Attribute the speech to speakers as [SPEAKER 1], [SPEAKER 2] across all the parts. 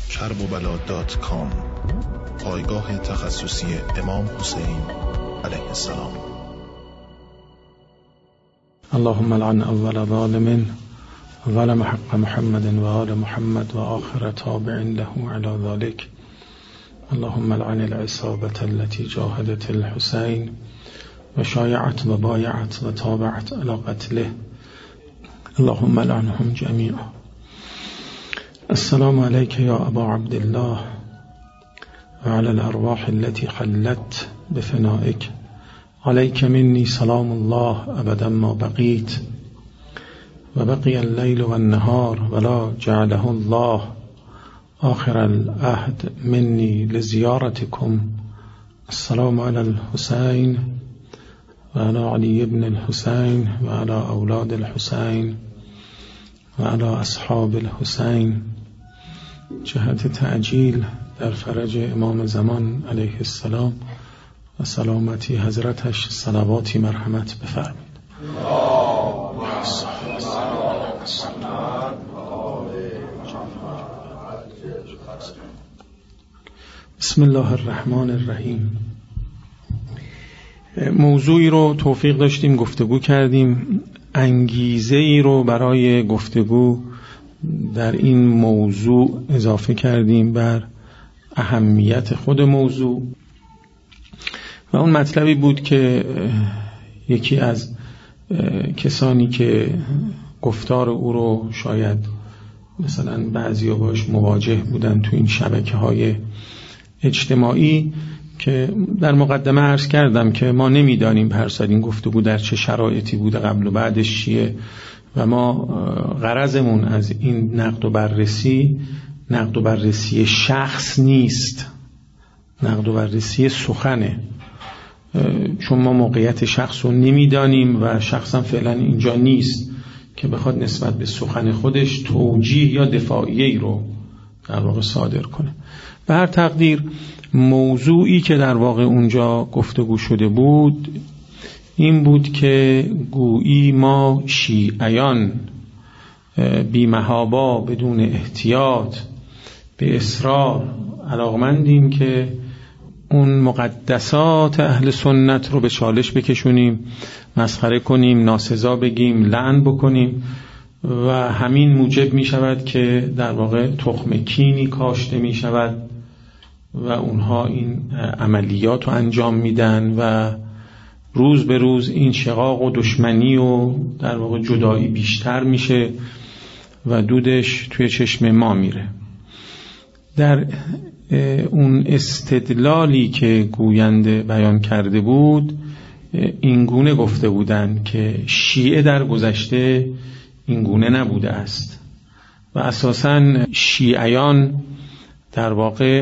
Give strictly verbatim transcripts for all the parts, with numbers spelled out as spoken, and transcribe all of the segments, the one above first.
[SPEAKER 1] کرب و بلا دات کام، پایگاه تخصصی امام حسین علیه السلام.
[SPEAKER 2] اللهم لعن اول ظالم ظلم حق محمد و آل محمد و آخر تابع له على ذلك. اللهم لعن العصابة التي جاهدت الحسين و شایعت و بایعت و تابعت على قتله. اللهم لعنهم جميعا. السلام عليك يا أبا عبد الله وعلى الأرواح التي خلت بفنائك. عليك مني سلام الله أبدا ما بقيت وبقي الليل والنهار ولا جعله الله آخر العهد مني لزيارتكم. السلام على الحسين وعلى علي بن الحسين وعلى أولاد الحسين وعلى أصحاب الحسين. جهت تعجیل در فرج امام زمان علیه السلام و سلامتی حضرتش صلواتی مرحمت بفرمایید. بسم الله الرحمن الرحیم. موضوعی رو توفیق داشتیم گفتگو کردیم، انگیزه ای رو برای گفتگو در این موضوع اضافه کردیم بر اهمیت خود موضوع و اون مطلبی بود که یکی از کسانی که گفتار او رو شاید مثلا بعضیا باش مواجه بودن تو این شبکه‌های اجتماعی که در مقدمه عرض کردم که ما نمیدانیم پرسد این گفتگو در چه شرایطی بوده قبل و بعدش چیه و ما غرضمون از این نقد و بررسی نقد و بررسی شخص نیست، نقد و بررسی سخنه، چون ما موقعیت شخص رو نمیدانیم و شخصا فعلا اینجا نیست که بخواد نسبت به سخن خودش توجیه یا دفاعیه‌ای رو در واقع صادر کنه. به هر تقدیر موضوعی که در واقع اونجا گفتگو شده بود این بود که گویی ما شیعیان بی محابا بدون احتیاط به اصرار علاقمندیم که اون مقدسات اهل سنت رو به چالش بکشونیم، مسخره کنیم، ناسزا بگیم، لعن بکنیم و همین موجب می شود که در واقع تخم کینی کاشته می شود و اونها این عملیات رو انجام میدن و روز به روز این شقاق و دشمنی و در واقع جدایی بیشتر میشه و دودش توی چشم ما میره. در اون استدلالی که گوینده بیان کرده بود این گونه گفته بودن که شیعه در گذشته این گونه نبوده است و اساساً شیعیان در واقع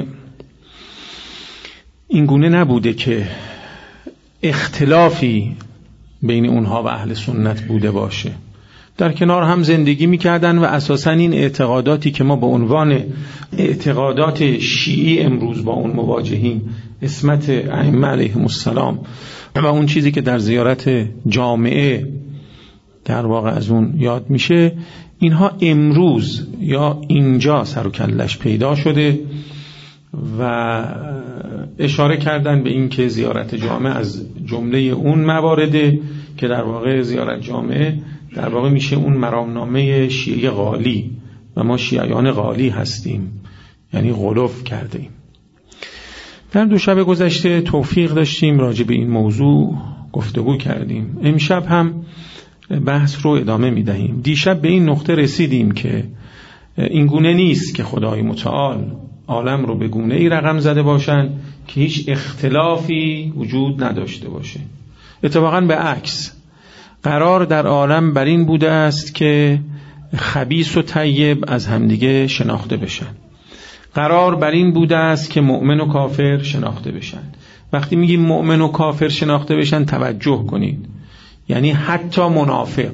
[SPEAKER 2] این گونه نبوده که اختلافی بین اونها و اهل سنت بوده باشه، در کنار هم زندگی میکردن و اساساً این اعتقاداتی که ما به عنوان اعتقادات شیعی امروز با اون مواجهیم، عصمت ائمه علیهم السلام و اون چیزی که در زیارت جامعه در واقع از اون یاد میشه، اینها امروز یا اینجا سر و کلش پیدا شده و اشاره کردن به این که زیارت جامعه از جمله اون موارده که در واقع زیارت جامعه در واقع میشه اون مرامنامه شیعه غالی و ما شیعیان غالی هستیم، یعنی غلوف کرده ایم. در دو شب گذشته توفیق داشتیم راجع به این موضوع گفتگو کردیم، امشب هم بحث رو ادامه میدهیم. دیشب به این نقطه رسیدیم که این گونه نیست که خدای متعال عالم رو به گونه ای رقم زده باشن که هیچ اختلافی وجود نداشته باشه. اتفاقاً به عکس قرار در عالم بر این بوده است که خبیث و طیب از همدیگه شناخته بشن. قرار بر این بوده است که مؤمن و کافر شناخته بشن. وقتی میگیم مؤمن و کافر شناخته بشن توجه کنید، یعنی حتی منافق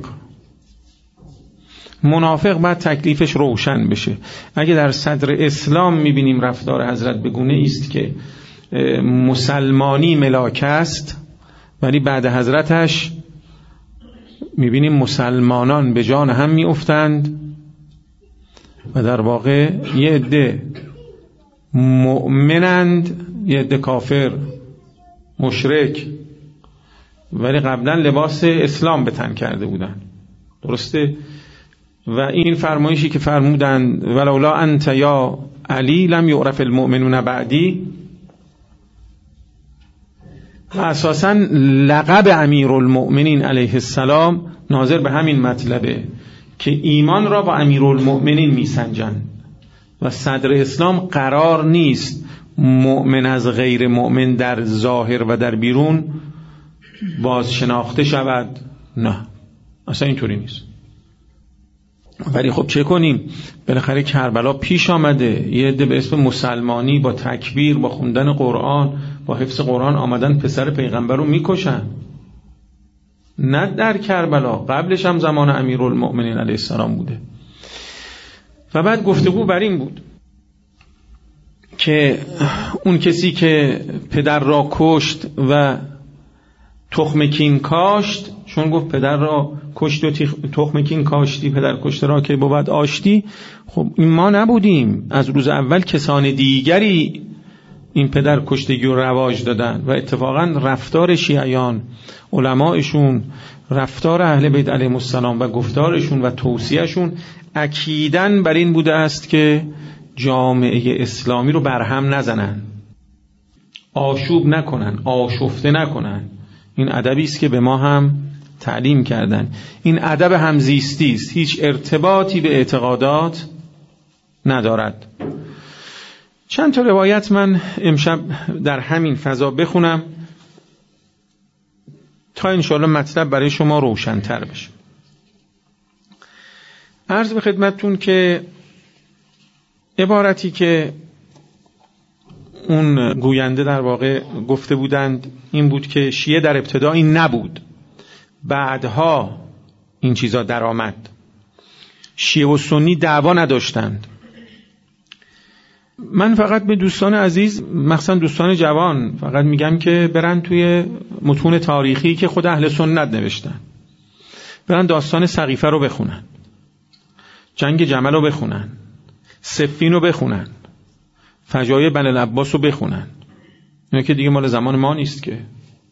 [SPEAKER 2] منافق باید تکلیفش روشن بشه. اگه در صدر اسلام میبینیم رفتار حضرت بگونه است که مسلمانی ملاک است، ولی بعد حضرتش میبینیم مسلمانان به جان هم میافتند و در واقع یه عده مؤمنند، یه عده کافر مشرک، ولی قبلا لباس اسلام به تن کرده بودن. درسته؟ و این فرمایشی که فرمودند ولولا انت یا علی لم یعرف المؤمنون بعدی، و اساساً لقب امیرالمؤمنین علیه السلام ناظر به همین مطلبه که ایمان را با امیرالمؤمنین میسنجند و صدر اسلام قرار نیست مؤمن از غیر مؤمن در ظاهر و در بیرون باز شناخته شود. نه، اصلا اینطوری نیست. ولی خب چه کنیم؟ بالاخره کربلا پیش آمده، یه عده به اسم مسلمانی با تکبیر، با خوندن قرآن، با حفظ قرآن آمدن پسر پیغمبر رو میکشن. نه در کربلا، قبلش هم زمان امیرالمؤمنین علیه السلام بوده. و بعد گفتگو بر این بود که اون کسی که پدر را کشت و تخم کین کاشت، چون گفت پدر را کشت و تخم کین کاشتی، پدر کشته را که بود آشتی. خب این ما نبودیم، از روز اول کسان دیگری این پدر کشتگی رو رواج دادن و اتفاقا رفتار شیعیان، علمایشون، رفتار اهل بیت علیهم السلام و گفتارشون و توصیهشون اکیداً بر این بوده است که جامعه اسلامی رو برهم نزنن، آشوب نکنن، آشفته نکنن. این ادبی است که به ما هم تعلیم کردن. این ادب همزیستی است، هیچ ارتباطی به اعتقادات ندارد. چند تا روایت من امشب در همین فضا بخونم تا انشاءالله مطلب برای شما روشن‌تر بشه. عرض به خدمتتون که عبارتی که اون گوینده در واقع گفته بودند این بود که شیعه در ابتدا این نبود، بعدها این چیزا در آمد. شیعه و سنی دعوا نداشتند. من فقط به دوستان عزیز، مخصوصا دوستان جوان، فقط میگم که برن توی متون تاریخی که خود اهل سنت نوشتن، برن داستان سقیفه رو بخونن، جنگ جمل رو بخونن، صفین رو بخونن، فجایع بنی العباس رو بخونن. اینا که دیگه مال زمان ما نیست که.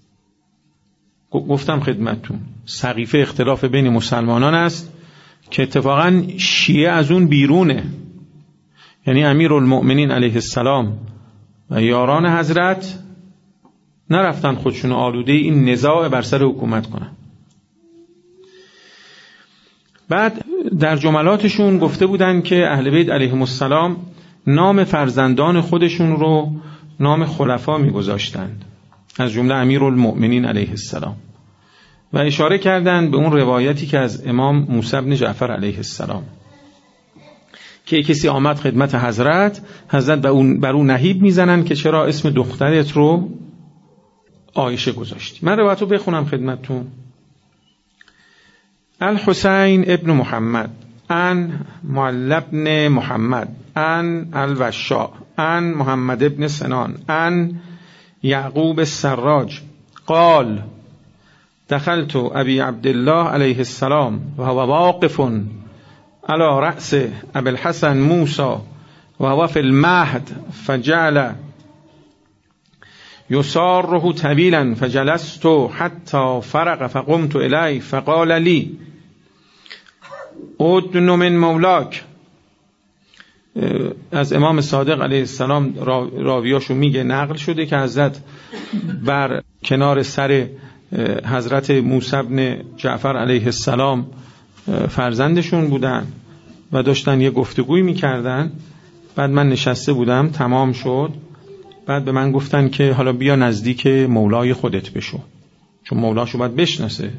[SPEAKER 2] گفتم خدمتتون سقیفه اختلاف بین مسلمانان است که اتفاقا شیعه از اون بیرونه، یعنی امیرالمؤمنین علیه السلام و یاران حضرت نرفتن خودشون آلوده این نزاع بر سر حکومت کنن. بعد در جملاتشون گفته بودن که اهل بیت علیهم السلام نام فرزندان خودشون رو نام خلفا میگذاشتند، از جمله امیرالمؤمنین علیه السلام، و اشاره کردند به اون روایتی که از امام موسی بن جعفر علیه السلام که کسی آمد خدمت حضرت، حضرت بر اون نهیب میزنن که چرا اسم دخترت رو عایشه گذاشتی. من روایت رو بخونم خدمتتون. الحسین ابن محمد ان معل ابن محمد ان الوشاء ان محمد ابن سنان ان یعقوب السراج قال دخلت ابی عبدالله علیه السلام و هو واقف على رأس ابی الحسن موسی و هو فی المهد فجعل یساره طویلا فجلست حتی فرغ فقمت الیه فقال لی ادن من مولاک. از امام صادق علیه السلام راویاشو میگه، نقل شده که حضرت بر کنار سر حضرت موسی بن جعفر علیه السلام فرزندشون بودن و داشتن یه گفتگوی میکردن. بعد من نشسته بودم، تمام شد. بعد به من گفتن که حالا بیا نزدیک مولای خودت بشو، چون مولاشو باید بشناسه.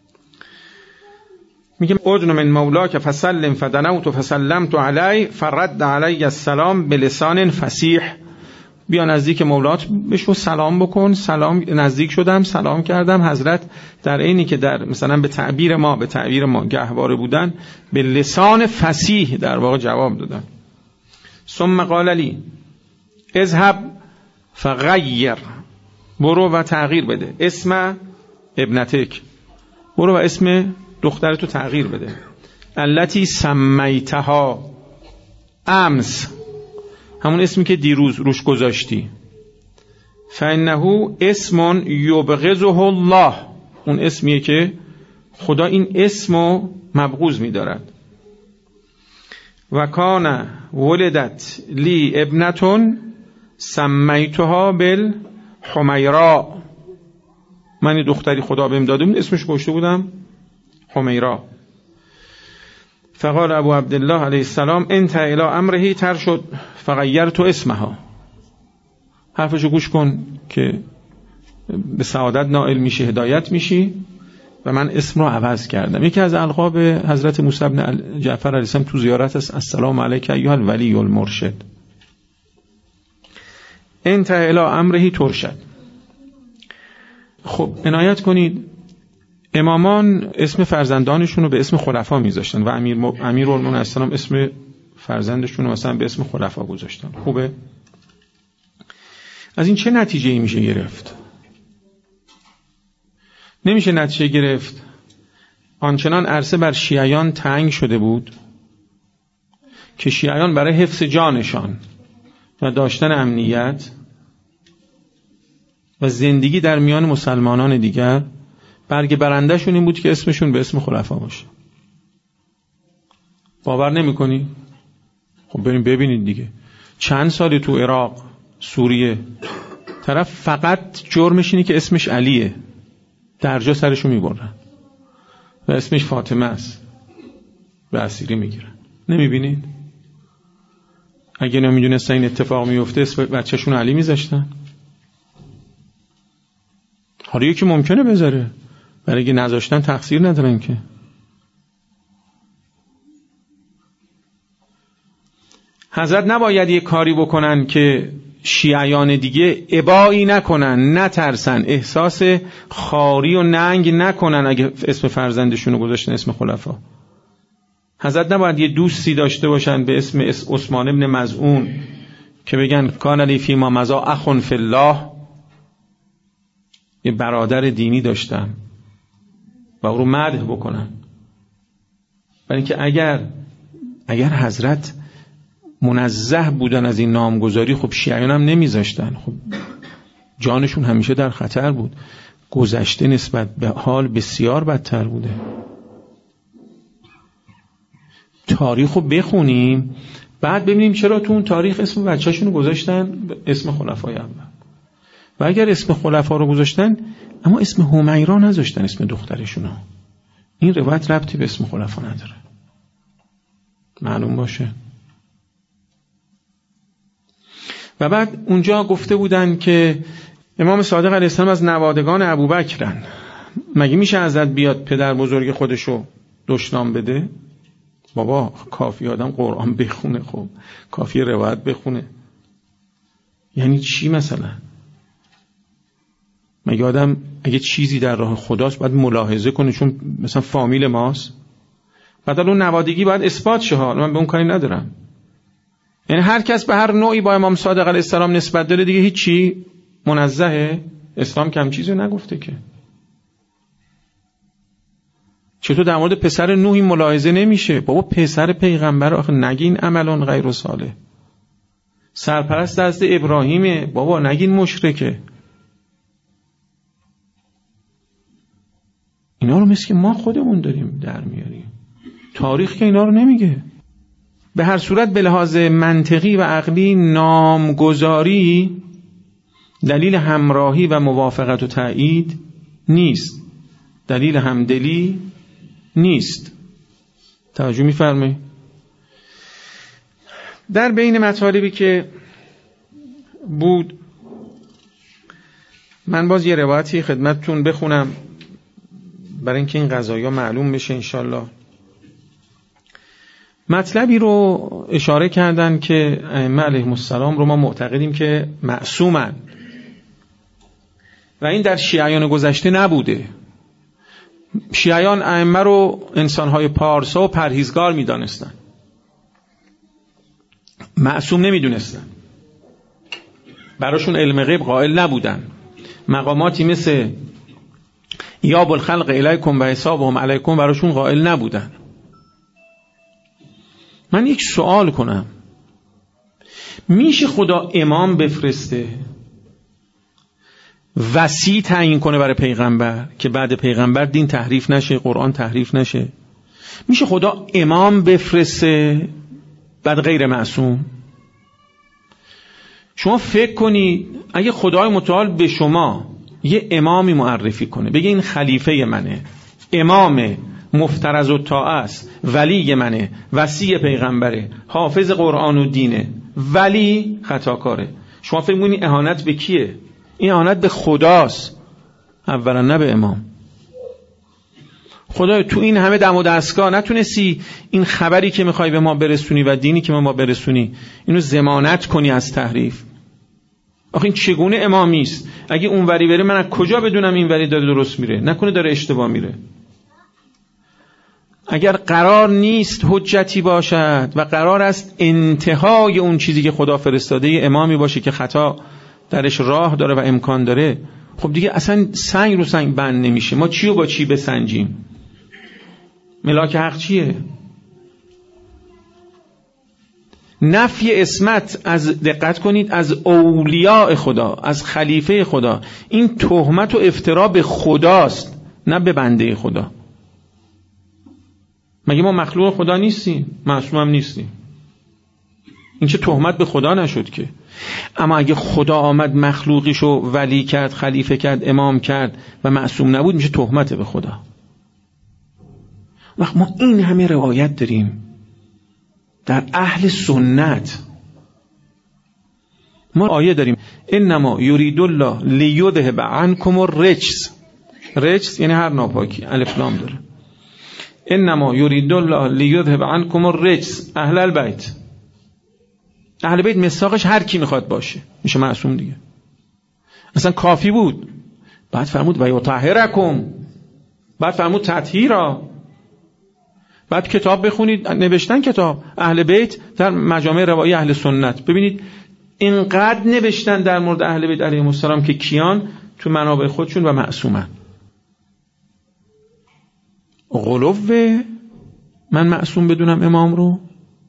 [SPEAKER 2] میگم ادن من مولاک فسلم فدنوت فسلمت علی فرد علی السلام بلسان فصیح. بیا نزدیک مولات بشو، سلام بکن. سلام، نزدیک شدم، سلام کردم. حضرت در اینی که در مثلا به تعبیر ما به تعبیر ما گهواره بودن، به لسان فصیح در واقع جواب دادن. ثم قال لی اذهب فغیر، برو و تغییر بده اسم ابنتک، برو و اسم دخترتو تغییر بده. التی سمیتها امس همون اسمی که دیروز روش گذاشتی. فانه اسم یبغضه الله، اون اسمیه که خدا این اسمو مبغوض می‌دارد. و کان ولدت لی ابنتون سمیتها بالحمیرا، من این دختری خدا بهم داده بود اسمش گذاشته بودم حمیرا. فقال ابو عبدالله علیه السلام انت الی امره ترشد فغیرت اسمها. حرفشو گوش کن که به سعادت نائل میشی، هدایت میشی، و من اسم رو عوض کردم. یکی از القاب حضرت موسی بن جعفر علیه السلام تو زیارت است السلام علیک ایها الولی المرشد. انت الی امره ترشد. خب عنایت کنید، امامان اسم فرزندانشون رو به اسم خلفا میذاشتن و امیر امیرالمومنین السلام اسم فرزندشون رو مثلا به اسم خلفا گذاشتن. خوبه؟ از این چه نتیجه ای میشه گرفت؟ نمیشه نتیجه گرفت آنچنان عرصه بر شیعیان تنگ شده بود که شیعیان برای حفظ جانشان و داشتن امنیت و زندگی در میان مسلمانان دیگر برگ برندهشون این بود که اسمشون به اسم خلفا باشه. باور نمی کنی؟ خب بریم ببینید دیگه. چند سال تو عراق، سوریه، طرف فقط جرمش اینه که اسمش علیه، درجا سرشو میبرن و اسمش فاطمه است، به اسیری میگیرن. نمیبینید؟ اگه نمیدونستن این اتفاق میفته اسم بچهشون علی میذاشتن. حالا یکی ممکنه بذاره، برای اگه نذاشتن تقصیر ندارن که. حضرت نباید یک کاری بکنن که شیعیان دیگه ابایی نکنن، نترسن، احساس خاری و ننگ نکنن اگه اسم فرزندشون رو گذاشتن اسم خلفا. حضرت نباید یه دوستی داشته باشن به اسم عثمان ابن مظعون که بگن کان لی فی ما مضی اخ فی الله، یه برادر دینی داشتم، و او رو مدح بکنن. برای اینکه اگر اگر حضرت منزه بودن از این نامگذاری، خب شیعیان هم نمیذاشتن، خب جانشون همیشه در خطر بود. گذشته نسبت به حال بسیار بدتر بوده. تاریخ رو بخونیم بعد ببینیم چرا تو اون تاریخ اسم بچه‌شون رو گذاشتن اسم خلفای اول، و اگر اسم خلفا رو گذاشتن اما اسم حمیرا نذاشتن اسم دخترشون رو. این روایت ربطی به اسم خلفا نداره، معلوم باشه. و بعد اونجا گفته بودن که امام صادق علیه السلام از نوادگان ابوبکرن، مگه میشه حضرت بیاد پدر بزرگ خودشو دشنام بده؟ بابا کافی آدم قرآن بخونه، خب کافی روایت بخونه. یعنی چی مثلا؟ مگه آدم اگه چیزی در راه خداست باید ملاحظه کنه چون مثلا فامیل ماست؟ بعد اون نوادگی باید اثبات شه. من به اون کاری ندارم. یعنی هر کس به هر نوعی با امام صادق علیه السلام نسبت داره دیگه هیچی، منزهه. اسلام کم چیزی نگفته که. چطور در مورد پسر نوحی ملاحظه نمیشه؟ بابا پسر پیغمبر، آخه نگین عملون غیر صالح. سرپرست دست ابراهیمه، بابا نگین مشرکه. اینا رو مثل که ما خودمون داریم در میاریم. تاریخ که اینا رو نمیگه. به هر صورت به لحاظ منطقی و عقلی نامگذاری دلیل همراهی و موافقت و تایید نیست، دلیل همدلی نیست. توجه می‌فرمایید؟ در بین مطالبی که بود من باز یه روایتی خدمتتون بخونم برای اینکه این قضایا معلوم بشه انشالله. مطلبی رو اشاره کردن که ائمه علیهم السلام رو ما معتقدیم که معصومن و این در شیعیان گذشته نبوده. شیعیان ائمه رو انسان‌های پارسا و پرهیزگار می‌دانستن، معصوم نمی‌دونستن، براشون علم غیب قائل نبودن. مقاماتی مثل ایاب الخلق الیکم و حسابهم علیکم براشون قائل نبودن. من یک سوال کنم، میشه خدا امام بفرسته، وصی تعیین کنه برای پیغمبر که بعد پیغمبر دین تحریف نشه، قرآن تحریف نشه؟ میشه خدا امام بفرسته بعد غیر معصوم؟ شما فکر کنید اگه خدای متعال به شما یه امامی معرفی کنه، بگه این خلیفه منه، امام مفترض الطاعه است، ولی منه، وصی پیغمبره، حافظ قرآن و دینه، ولی خطاکاره، شما فکر می‌کنید اهانت به کیه؟ این اهانت به خداست اولا، نه به امام. خدای تو این همه دم و دستگاه نتونستی این خبری که میخوای به ما برسونی و دینی که به ما برسونی اینو ضمانت کنی از تحریف؟ آخه این چگونه امامی است؟ اگه اون وری بره من از کجا بدونم این وری داره درست میره؟ نکنه داره اشتباه میره؟ اگر قرار نیست حجتی باشد و قرار است انتهای اون چیزی که خدا فرستاده یه امامی باشه که خطا درش راه داره و امکان داره، خب دیگه اصلا سنگ رو سنگ بند نمیشه. ما چی رو با چی بسنجیم؟ ملاک حق چیه؟ نفی اسمت از، دقت کنید، از اولیاء خدا، از خلیفه خدا، این تهمت و افترا به خداست نه به بنده خدا. مگه ما مخلوق خدا نیستیم؟ معصوم هم نیستیم. این چه تهمت به خدا نشد که؟ اما اگه خدا آمد مخلوقیشو ولی کرد، خلیفه کرد، امام کرد و معصوم نبود، میشه تهمت به خدا. وقت ما این همه روایت داریم در اهل سنت، ما آیه داریم انما یرید الله لیذهب عنکم الرجس. رجس یعنی هر ناپاکی، الف لام داره. انما یرید الله لیذهب عنکم الرجس اهل البیت. اهل بیت مصداقش هر کی میخواد باشه، میشه معصوم دیگه. اصلا کافی بود بعد فرمود و یطهرکم، بعد فرمود تطهیرا. بعد کتاب بخونید، نوشتن کتاب اهل بیت در مجامع روایی اهل سنت، ببینید اینقدر نوشتن در مورد اهل بیت علیهم السلام که کیان تو منابع خودشون و معصومن. غلوه من معصوم بدونم امام رو؟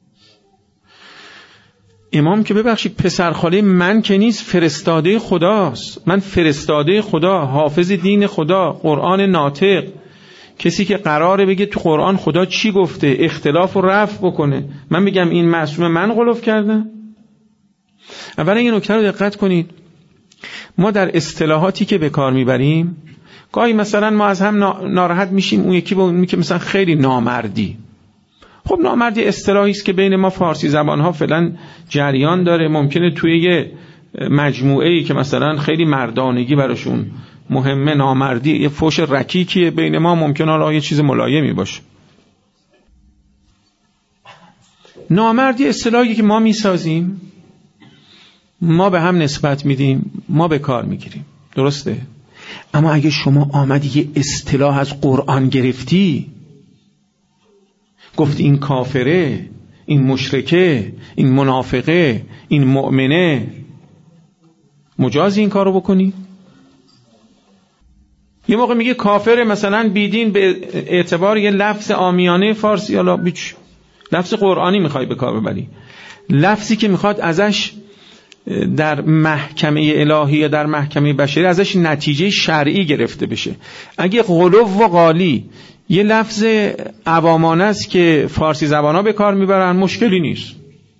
[SPEAKER 2] امام که ببخشید پسرخاله من که نیست، فرستاده خداست. من فرستاده خدا، حافظ دین خدا، قرآن ناطق، کسی که قراره بگه تو قرآن خدا چی گفته، اختلاف رو رفع بکنه. من بگم این معصوم من غلو کردم؟ اولا این نکته رو دقت کنید، ما در اصطلاحاتی که به کار میبریم گاهی مثلا ما از هم ناراحت میشیم، اون یکی به اون میگه مثلا خیلی نامردی. خب نامردی اصطلاحی است که بین ما فارسی زبان‌ها فعلا جریان داره. ممکنه توی یه مجموعه‌ای که مثلا خیلی مردانگی براشون مهمه، نامردی یه فوش رکیکیه، بین ما ممکنه حالا یه چیز ملایمی باشه. نامردی اصطلاحی که ما میسازیم، ما به هم نسبت میدیم، ما به کار میگیریم، درسته؟ اما اگه شما آمدی یه اصطلاح از قرآن گرفتی، گفت این کافره، این مشرکه، این منافقه، این مؤمنه، مجازی این کارو بکنی؟ یه موقع میگه کافره مثلا بیدین به اعتبار یه لفظ عامیانه فارسی، حالا بیچ لفظ قرآنی میخوای به کار ببری، لفظی که میخواد ازش در محکمه الهی یا در محکمه بشری ازش نتیجه شرعی گرفته بشه. اگه غلو و غالی یه لفظ عوامانه است که فارسی زبانا به کار میبرن، مشکلی نیست.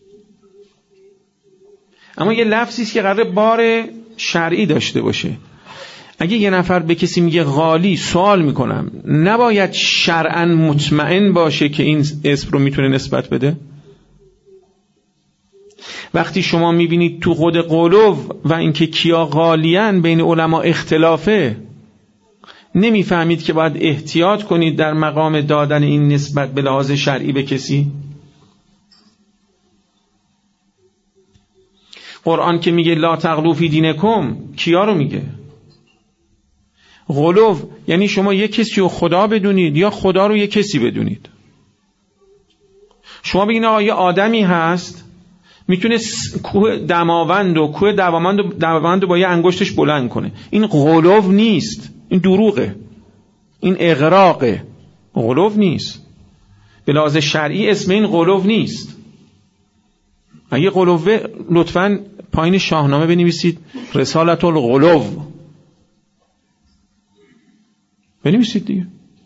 [SPEAKER 2] اما یه لفظی است که قراره بار شرعی داشته باشه. اگه یه نفر به کسی میگه غالی، سوال میکنم نباید شرعاً مطمئن باشه که این اسم رو میتونه نسبت بده؟ وقتی شما میبینید تو خود غلو و اینکه کیا غالیان بین علما اختلافه، نمیفهمید که باید احتیاط کنید در مقام دادن این نسبت به لحاظ شرعی به کسی؟ قرآن که میگه لا تغلو فی دینکم، کیا رو میگه؟ غلو یعنی شما یک کسی رو خدا بدونید یا خدا رو یک کسی بدونید. شما بگید آقا یه آدمی هست میتونه کوه دماوند و کوه دماوند و دماوند با یه انگشتش بلند کنه، این غلو نیست، این دروغه، این اغراقه، غلو نیست. به لحاظ شرعی اسم این غلو نیست. اگه قلوه لطفاً پایین شاهنامه بنویسید رسالت القلو، بنویسید دیگه.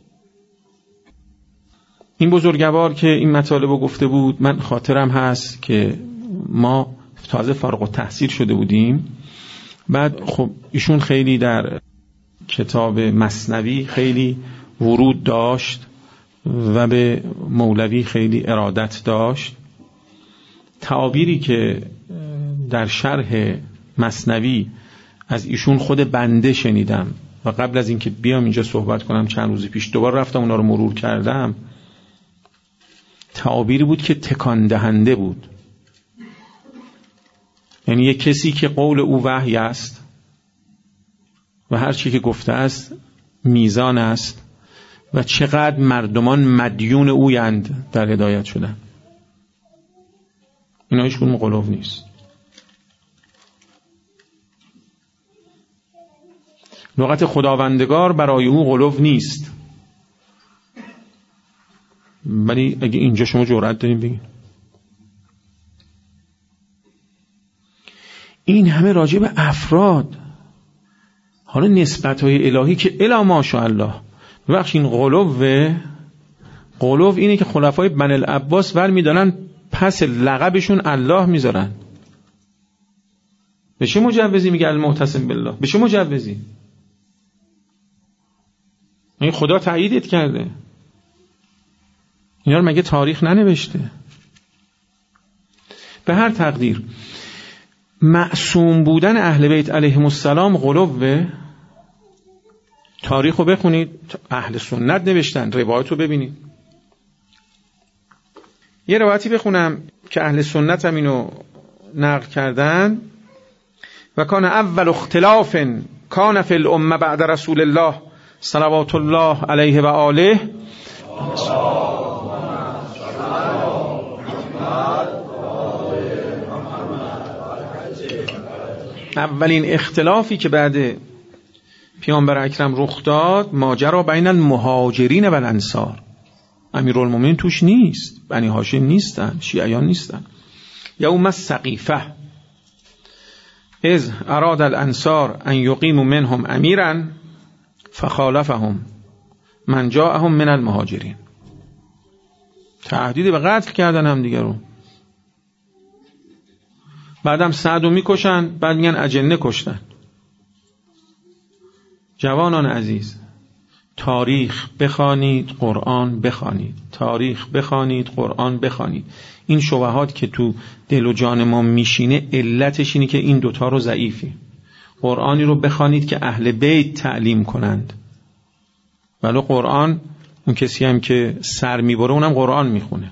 [SPEAKER 2] این بزرگوار که این مطالب رو گفته بود، من خاطرم هست که ما تازه فارغ التحصیل شده بودیم. بعد خب ایشون خیلی در کتاب مثنوی خیلی ورود داشت و به مولوی خیلی ارادت داشت. تعابیری که در شرح مثنوی از ایشون خود بنده شنیدم و قبل از اینکه بیام اینجا صحبت کنم چند روز پیش دوباره رفتم اونا رو مرور کردم، تعابیری بود که تکان دهنده بود. یعنی یک کسی که قول او وحی است و هر چی که گفته است میزان است و چقدر مردمان مدیون اویند در هدایت شدن. اینا هیچ کدوم قلوب نیست. لغت خداوندگار برای او قلوب نیست. ولی اگه اینجا شما جرأت دارین بگین این همه راجع به افراد، حالا نسبت‌های الهی که الا ماشاءالله. ببخشید این قلوب قلوب اینه که خلفای بنی العباس ور میدانن پس لقبشون الله میذارن. به چه مجوزی میگه المعتصم بالله؟ به چه مجوزی؟ این خدا تاییدت کرده. اینا رو مگه تاریخ ننوشته؟ به هر تقدیر معصوم بودن اهل بیت علیهم السلام قلوبه. تاریخ رو بخونید، اهل سنت نوشتن، روایت رو ببینید. یه روایتی بخونم که اهل سنت هم اینو نقل کردن. و کان اول اختلاف کان فی الامه بعد رسول الله صلوات الله علیه و آله اولین اختلافی که بعد پیامبر اکرم رخ داد ماجرا بین المهاجرین و الانصار. امیرالمومنین توش نیست، بنی هاشم نیستن، شیعیان نیستن. یوم السقیفه اذ اراد الانصار ان یقیموا منهم امیرا فخالفهم من جاءهم من المهاجرین. تهدید به قتل کردن هم دیگه رو. بعدم سعدو میکشن، بعد میگن اجنه کشتن. جوانان عزیز، تاریخ بخوانید، قرآن بخوانید. تاریخ بخوانید، قرآن بخوانید. این شبهات که تو دل و جان ما میشینه علتش اینه که این دوتا رو ضعیفی. قرآنی رو بخوانید که اهل بیت تعلیم کنند. ولو قرآن اون کسی هم که سر میبره اونم قرآن میخونه.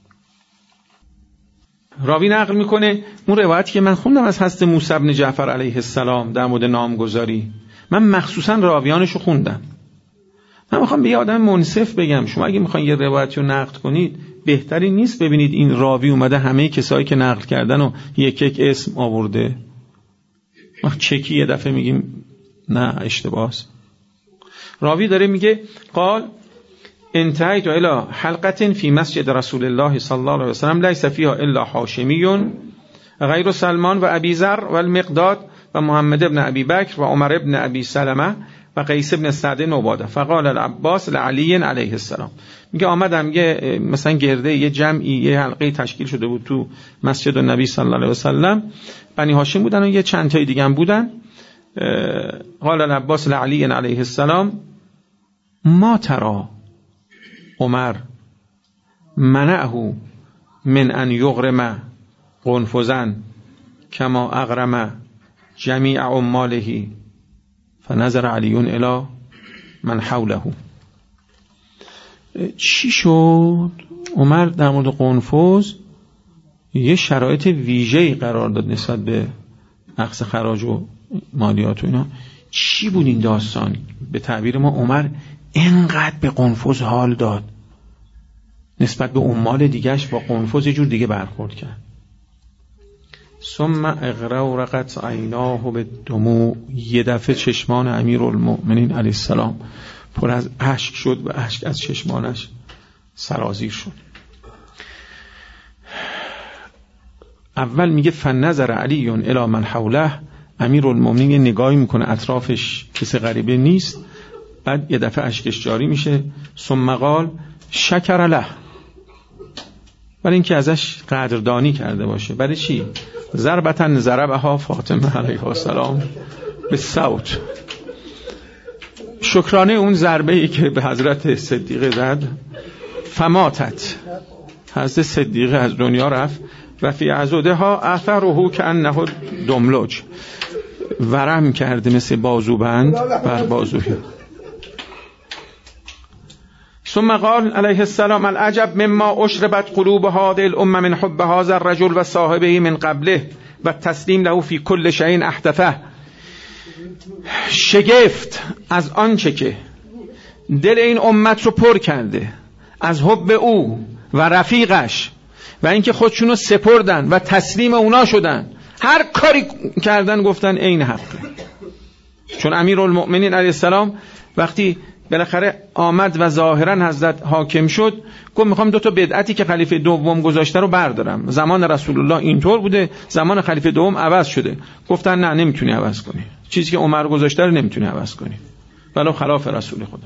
[SPEAKER 2] راوی نقل میکنه اون روایتی که من خوندم از حضرت موسی بن جعفر علیه السلام در مورد نامگذاری، من مخصوصا راویانشو خوندم. من میخوام به یه آدم منصف بگم، شما اگه میخواین یه روایتی رو نقد کنید بهتری نیست ببینید این راوی اومده همه کسایی که نقل کردن و یک یک اسم آورده. ما چکی یه دفعه میگیم نه اشتباهه. راوی داره میگه قال انتهیت الى حلقه فی مسجد رسول الله صلی الله علیه و سلم لیس فیها الا حاشمی غیر سلمان و ابی ذر و المقداد و محمد ابن ابی بکر و عمر ابن ابی سلمه و قیس ابن سعد نوباده. فقال العباس لعلی علیه السلام. میگه آمدم یه مثلا گرده یه جمعی یه حلقه تشکیل شده بود تو مسجد النبی صلی الله علیه و سلم. بنی هاشم بودن و یه چند تای دیگه هم بودن. قال العباس لعلی علیه السلام ما ترى عمر منعه من ان یغرم قنفذا کما اغرم جمیع عماله فنظر علی الی من حوله. چی شد؟ عمر در مورد قنفذ یه شرایط ویژه‌ای قرار داد نسبت به اخذ خراج و مالیات و اینا. چی بود این داستان؟ به تعبیر ما عمر اینقدر به قنفذ حال داد نسبت به عمال دیگهش با قنفذ یه جور دیگه برخورد کرد. ثم اغرقت عیناه بالدموع. یه دفعه چشمان امیرالمؤمنین علیه السلام پر از اشک شد و اشک از چشمانش سرازیر شد. اول میگه فنظر علی الی من حوله، امیرالمومنین نگاهی میکنه اطرافش کسی غریبه نیست، بعد یه دفعه اشکش جاری میشه. ثم قال شکر له، برای اینکه ازش قدردانی کرده باشه. برای چی؟ ضربتن ضربها فاطمه علیها السلام به صوت، شکرانه اون ضربه ای که به حضرت صدیقه زد. فماتت، حضرت صدیقه از دنیا رفت. و فی عضدها اثره کانه دملج، ورم کرده مثل بازوبند بر بازوی. ثم قال علیه السلام العجب مما اشربت قلوب هذه الامه من حب هذا الرجل و صاحبه من قبله و تسلیم له فی کل شیء احدثه. شگفت از آنچه که دل این امت رو پر کرده از حب او و رفیقش و اینکه خودشونو سپردن و تسلیم اونا شدن، هر کاری کردن گفتن عین حقه. چون امیرالمؤمنین علیه السلام وقتی بالاخره آمد و ظاهرا حضرت حاکم شد، گفت میخوام دو تا بدعتی که خلیفه دوم گذاشته رو بردارم. زمان رسول الله اینطور بوده، زمان خلیفه دوم عوض شده. گفتن نه، نمیتونی عوض کنی، چیزی که عمر گذاشته رو نمیتونی عوض کنی، ولو خلاف رسول خدا.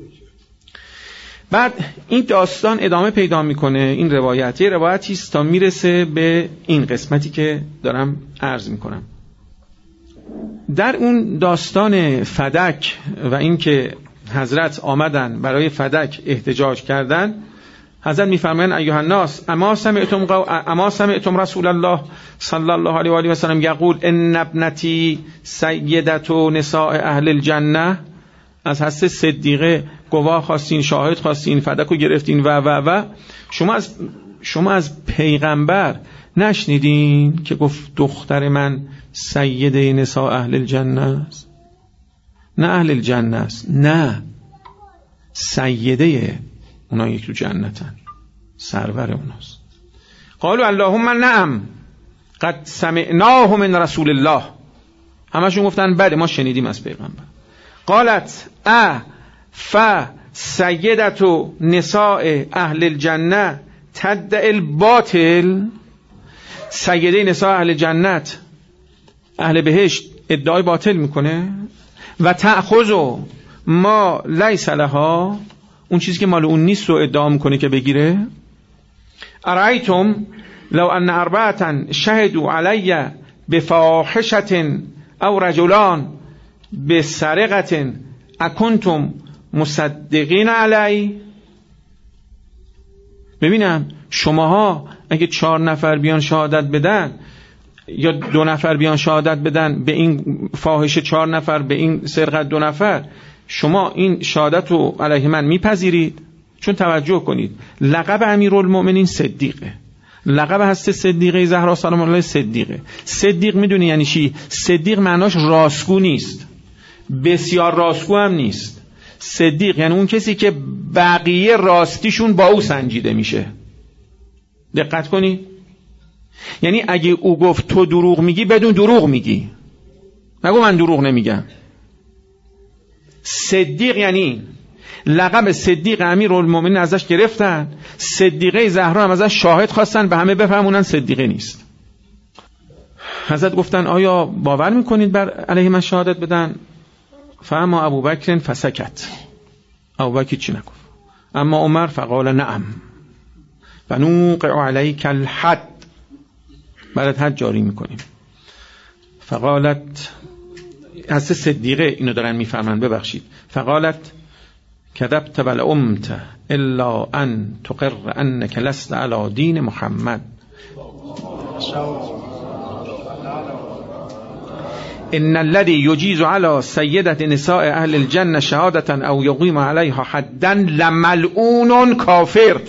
[SPEAKER 2] بعد این داستان ادامه پیدا میکنه. این روایت یه روایتی است تا میرسه به این قسمتی که دارم عرض میکنم. در اون داستان فدک و اینکه حضرت آمدن برای فدک احتجاج کردن، حضرت میفرمایند ایها الناس اما سمعتم قو... اما سمعتم رسول الله صلی الله علیه و آله و سلم یقول ان ابنتی سیدت نساء اهل الجنه. از حضرت صدیقه گواه خواستین، شاهد خواستین، فدک رو گرفتین و و و شما از شما از پیغمبر نشنیدین که گفت دختر من سیده نساء اهل الجنه است؟ نه اهل الجنه است، نه، سیده اونا یک تو جنتن، سرور اوناست. قالوا اللهم نعم قد سمعناه من رسول الله، همشون گفتن بله ما شنیدیم از پیغمبر. قالت ا ف سیدت نساء اهل الجنه تدعی الباطل، سیده نساء اهل جنت اهل بهشت ادعای باطل میکنه. و تأخذ ما لیس لها، اون چیزی که مال اون نیست رو ادعا میکنه که بگیره. ارایتم لو ان اربعه شهدوا علی بفاحشه او رجلان بسرقه اکنتم مصدقین علی. ببینم شماها اگه چهار نفر بیان شهادت بدن یا دو نفر بیان شهادت بدن به این فاحشه چهار نفر، به این سرقت دو نفر، شما این شهادت رو علیه من میپذیرید؟ چون توجه کنید لقب امیرالمؤمنین صدیقه، لقب هست صدیقه زهرا سلام الله صدیقه. صدیق میدونی یعنی چی؟ صدیق معناش راستگو نیست، بسیار راستگو هم نیست. صدیق یعنی اون کسی که بقیه راستیشون با او سنجیده میشه. دقت کنی، یعنی اگه او گفت تو دروغ میگی بدون دروغ میگی، نگو من دروغ نمیگم. صدیق یعنی لقب صدیق امیرالمومنین ازش گرفتن، صدیقه زهرا هم ازش شاهد خواستن، به همه بفهمونن صدیقه نیست. حضرت گفتن آیا باور میکنید بر علیه من شهادت بدن؟ فاما ابوبکر فسکت، ابوبکر چی نگفت، اما عمر فقال نعم و نوقع علیک الحد، برات حد جاری میکنیم. فقالت، از صدیقه اینو دارن میفرمن، ببخشید، فقالت کذبت ولعمت الا ان تقر انك لست على دین محمد ان الذي يجيز على سيدة نساء اهل الجنة شهادة او يقيم عليها حدا لملعون کافر.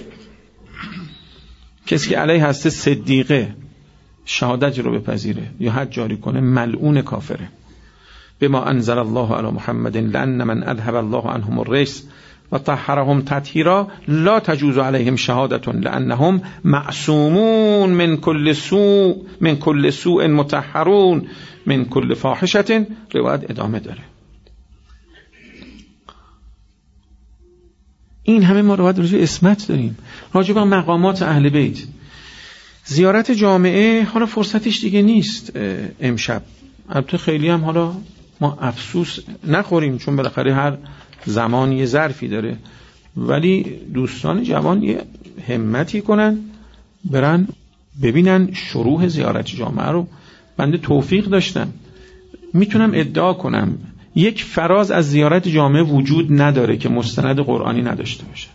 [SPEAKER 2] کسی که علیه هست صدیقه شهادت رو بپذیره یا حد جاری کنه ملعون کافره. بما انزل الله على محمد لان من اذهب الله عنهم الرجس و طهرهم تطهیرا لا تجوز علیهم شهادة لانهم معصومون من كل سوء من كل سوء مطهرون من كل فاحشه. روایت ادامه داره. این همه ما روایت راجع به اسمت داریم، راجع به مقامات اهل بیت. زیارت جامعه حالا فرصتش دیگه نیست امشب. البته خیلی هم حالا ما افسوس نخوریم، چون بالاخره هر زمانی یه ظرفی داره، ولی دوستان جوان یه همتی کنن برن ببینن شروع زیارت جامعه رو. بنده توفیق داشتم، میتونم ادعا کنم یک فراز از زیارت جامعه وجود نداره که مستند قرآنی نداشته باشه.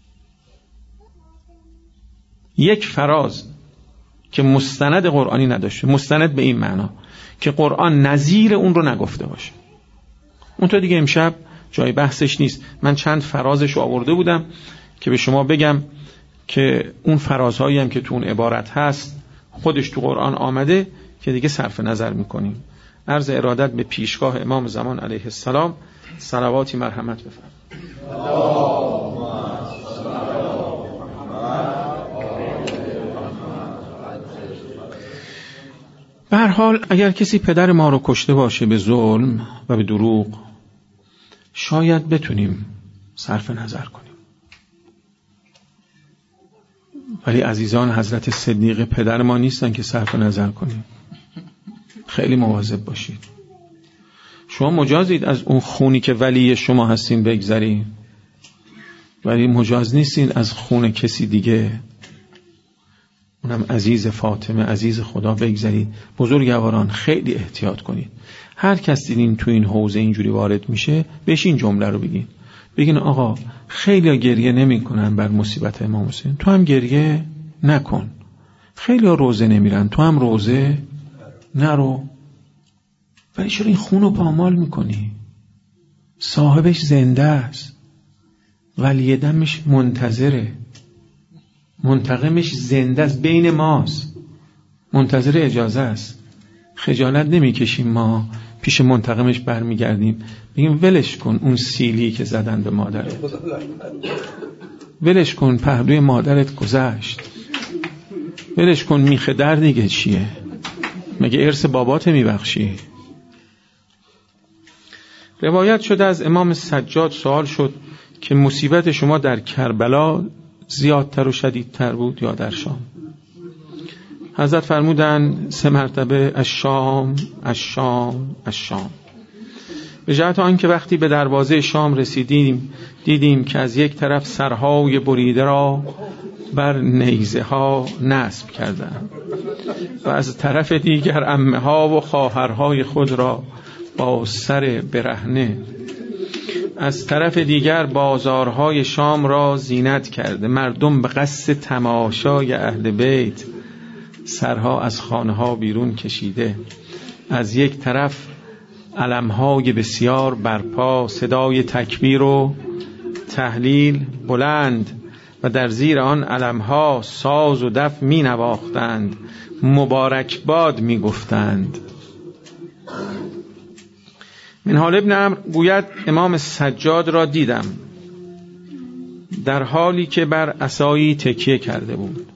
[SPEAKER 2] یک فراز که مستند قرآنی نداشته، مستند به این معنا که قرآن نظیر اون رو نگفته باشه. اون تو دیگه امشب جای بحثش نیست. من چند فرازش آورده بودم که به شما بگم که اون فرازهایی هم که تو اون عبارت هست خودش تو قرآن آمده که دیگه صرف نظر میکنیم. عرض ارادت به پیشگاه امام زمان علیه السلام، صلواتی مرحمت بفرمایید. به هر حال اگر کسی پدر ما رو کشته باشه به ظلم و به دروغ، شاید بتونیم صرف نظر کنیم، ولی عزیزان حضرت صدیق پدر ما نیستن که صرف نظر کنیم. خیلی مواظب باشید. شما مجازید از اون خونی که ولی شما هستین بگذرین، ولی مجاز نیستین از خون کسی دیگه، اونم عزیز فاطمه عزیز خدا، بگذرید. بزرگواران خیلی احتیاط کنید. هر کس دیدین تو این حوزه اینجوری وارد میشه بهش این جمله رو بگین، بگین آقا خیلی گریه نمی کنن بر مصیبت امام حسین، تو هم گریه نکن. خیلی روزه نمیرن، تو هم روزه نرو. ولی چرا این خون رو پامال میکنی؟ صاحبش زنده است، ولی دمش منتظره، منتقمش زنده است، بین ماست، منتظر اجازه است. خجالت نمیکشیم ما پیش منتقمش برمیگردیم بگیم ولش کن اون سیلی که زدن به مادرت، ولش کن پهلوی مادرت گذشت، ولش کن میخه در دیگه چیه، مگه ارث بابات میبخشی؟ روایت شده از امام سجاد سوال شد که مصیبت شما در کربلا زیادتر و شدیدتر بود یا در شام؟ حضرت فرمودن سه مرتبه الشام الشام الشام، به جهت آنکه وقتی به دروازه شام رسیدیم دیدیم که از یک طرف سرهای بریده را بر نیزه ها نصب کردند و از طرف دیگر عمه ها و خواهرهای خود را با سر برهنه، از طرف دیگر بازارهای شام را زینت کرده، مردم به قصد تماشای اهل بیت سرها از خانه ها بیرون کشیده، از یک طرف علمهای بسیار برپا، صدای تکبیر و تهلیل بلند و در زیر آن علمها ساز و دف می نواختند، مبارک باد می گفتند. منهال ابن عمرو گوید امام سجاد را دیدم در حالی که بر عصایی تکیه کرده بود،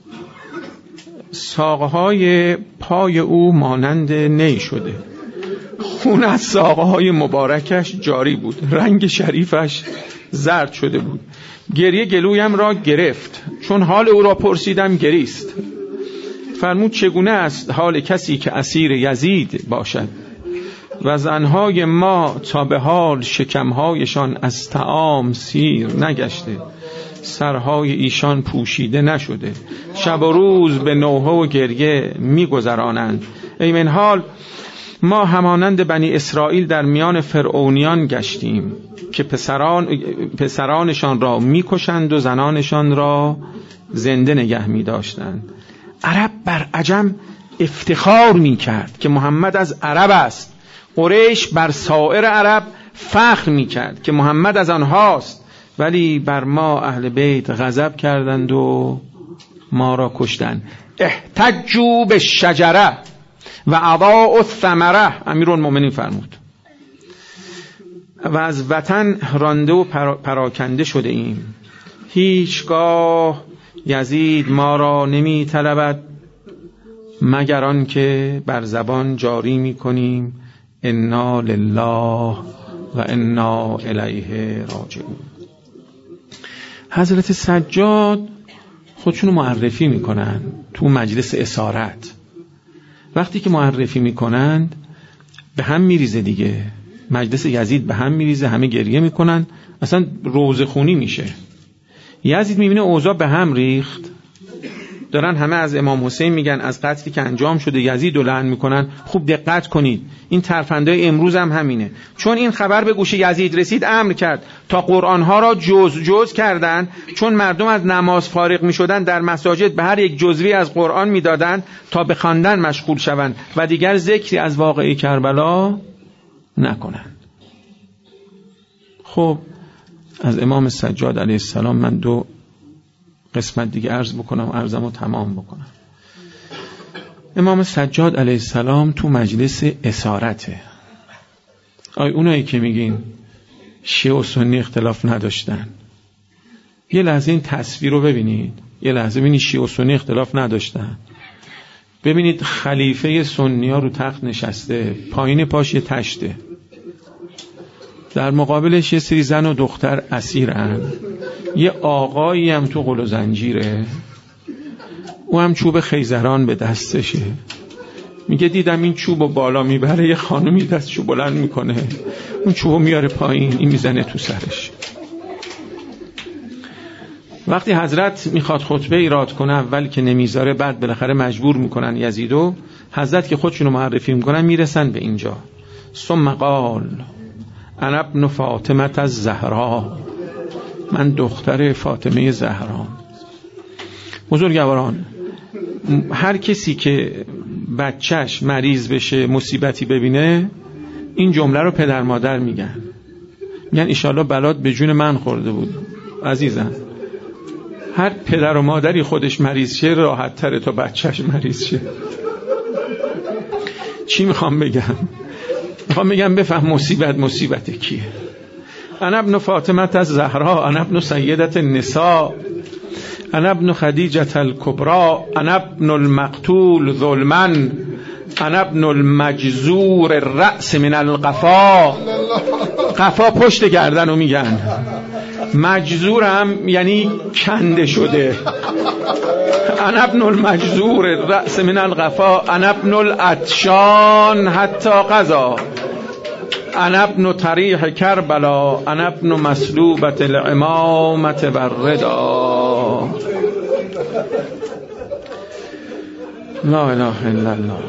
[SPEAKER 2] ساقهای پای او مانند نی شده، خون از ساقهای مبارکش جاری بود، رنگ شریفش زرد شده بود. گریه گلویم را گرفت، چون حال او را پرسیدم گریست. فرمود چگونه است حال کسی که اسیر یزید باشد و زنهای ما تا به حال شکمهایشان از طعام سیر نگشته، سرهای ایشان پوشیده نشده، شب و روز به نوحه و گریه میگذرانند. ای من حال ما همانند بنی اسرائیل در میان فرعونیان گشتیم که پسران پسرانشان را میکشند و زنانشان را زنده نگه میداشتند. عرب بر عجم افتخار میکرد که محمد از عرب است، قریش بر سایر عرب فخر میکرد که محمد از آنهاست، ولی بر ما اهل بیت غضب کردند و ما را کشتند. احتجوا بالشجره و اضاعوا الثمره، امیرالمومنین فرمود، و از وطن رانده و پراکنده شده ایم. هیچگاه یزید ما را نمی طلبد مگر آن که بر زبان جاری می کنیم انا لله و انا الیه راجعون. حضرت سجاد خودشونو معرفی میکنن تو مجلس اسارت. وقتی که معرفی میکنند به هم میریزه دیگه، مجلس یزید به هم میریزه، همه گریه میکنن، اصلا روزه خونی میشه. یزید میبینه اوضاع به هم ریخت، دارن همه از امام حسین میگن، از قتلی که انجام شده یزید رو لعن میکنن. خوب دقت کنید، این ترفندهای امروز هم همینه. چون این خبر به گوش یزید رسید، امر کرد تا قرآنها را جز جز کردن، چون مردم از نماز فارغ میشدن در مساجد به هر یک جزوی از قرآن میدادن تا به خواندن مشغول شوند و دیگر ذکری از واقعه کربلا نکنند. خب از امام سجاد علیه السلام من دو قسمت دیگه عرض بکنم، عرضمو تمام بکنم. امام سجاد علیه السلام تو مجلس اسارته. آی اونایی که میگین شیعه و سنی اختلاف نداشتن، یه لحظه این تصویر رو ببینید، یه لحظه ببینید شیعه و سنی اختلاف نداشتن. ببینید خلیفه سنی ها رو تخت نشسته، پایین پاش یه تشته، در مقابلش یه سری زن و دختر اسیرن، یه آقایی هم تو قل و زنجیره، او هم چوب خیزران به دستشه. میگه دیدم این چوبو بالا میبره، یه خانومی دست چوب بلند میکنه، اون چوبو میاره پایین، این میزنه تو سرش. وقتی حضرت میخواد خطبه ایراد کنه، اول که نمیذاره، بعد بالاخره مجبور میکنن یزیدو. حضرت که خودشونو معرفی میکنن، میرسن به اینجا. ثم قال انا ابن فاطمه الزهرا، من دختر فاطمه زهرا. بزرگواران، هر کسی که بچهش مریض بشه، مصیبتی ببینه، این جمله رو پدر مادر میگن، میگن ایشالله بلات به جون من خورده بود. عزیزم، هر پدر و مادری خودش مریض شه راحت تره تا بچهش مریض شه. چی میخوام بگم؟ میخوام بگم بفهم مصیبت مصیبت کیه. انا ابن فاطمه الزهرا، انا ابن سیدة النساء، انا ابن خدیجة الکبرى، انا ابن المقتول ظلما، انا ابن المجزور الرأس من القفا. قفا پشت گردن رو میگن، مجزور هم یعنی کنده شده. انا ابن المجزور الرأس من القفا، انا ابن العطشان حتی قضا، انا ابن طریح کربلا، انا ابن مسلوبة الامامة والرضا. لا اله الا الله.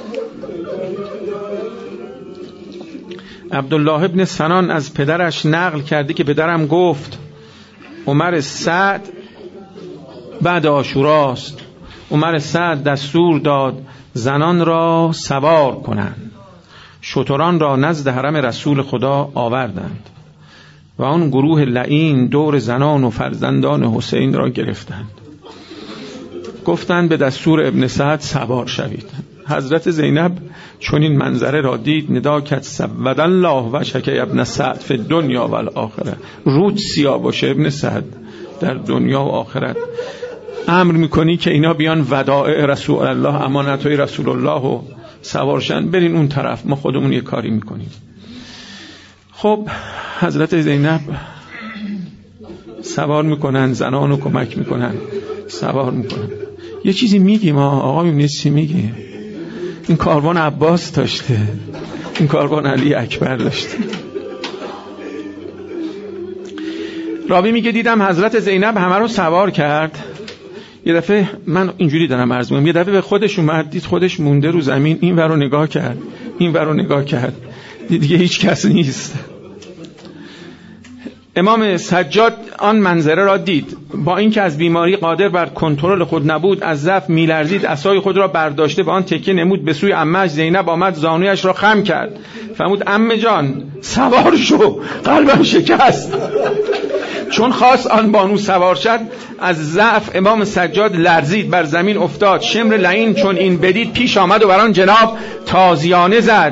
[SPEAKER 2] عبدالله ابن سنان از پدرش نقل کرده که پدرم گفت عمر سعد بعد عاشوراست. عمر سعد دستور داد زنان را سوار کنند. شتران را نزد حرم رسول خدا آوردند و آن گروه لعین دور زنان و فرزندان حسین را گرفتند. گفتند به دستور ابن سعد سوار شوید. حضرت زینب چون این منظره را دید، ندا کرد سود الله وجهک ابن سعد فی الدنیا و الاخره. رود سیاه باشه ابن سعد در دنیا و آخرت. امر میکنی که اینا بیان ودائع رسول الله، امانتهای رسول الله و سوارشن، برین اون طرف، ما خودمون یه کاری میکنیم. خب حضرت زینب سوار میکنن، زنانو کمک میکنن، سوار میکنن. یه چیزی میگیم آقا، میبینید چی میگیم؟ این کاروان عباس داشته، این کاروان علی اکبر داشته. راوی میگه دیدم حضرت زینب همه رو سوار کرد. یه دفعه من اینجوری دارم عرض میکنم، یه دفعه به خودش اومد، دید خودش مونده رو زمین، این ور رو نگاه کرد، این ور رو نگاه کرد، دید دیگه هیچ کس نیست. امام سجاد آن منظره را دید، با اینکه از بیماری قادر بر کنترل خود نبود، از ضعف میلرزید، عصای خود را برداشته به آن تکیه نمود، به سوی عمه‌اش زینب آمد، زانویش را خم کرد، فرمود عمه جان سوار شو، قلبم شکست. چون خواست آن بانو سوار شد، از ضعف امام سجاد لرزید، بر زمین افتاد. شمر لعین چون این بدید پیش آمد و بر آن جناب تازیانه زد.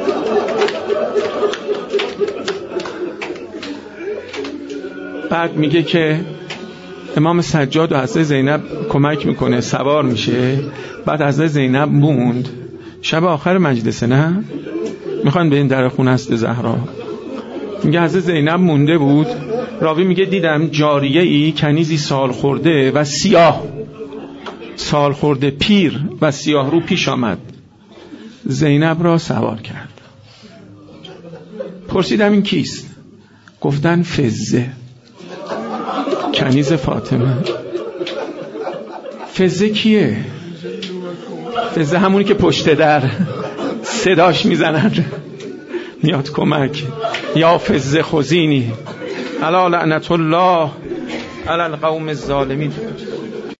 [SPEAKER 2] بعد میگه که امام سجاد و حضرت زینب کمک میکنه، سوار میشه. بعد حضرت زینب موند. شب آخر مجلسه، نه میخوان به این در خونه است زهرا. میگه حضرت زینب مونده بود، راوی میگه دیدم جاریه ای کنیزی سال خورده و سیاه، سال خورده پیر و سیاه رو پیش آمد، زینب را سوار کرد. پرسیدم این کیست؟ گفتن فزه، کنیز فاطمه. فزه کیه؟ فزه همونی که پشت در صداش میزنند میاد کمک، یا فزه خزینی الا لعنت الله علی القوم الظالمین.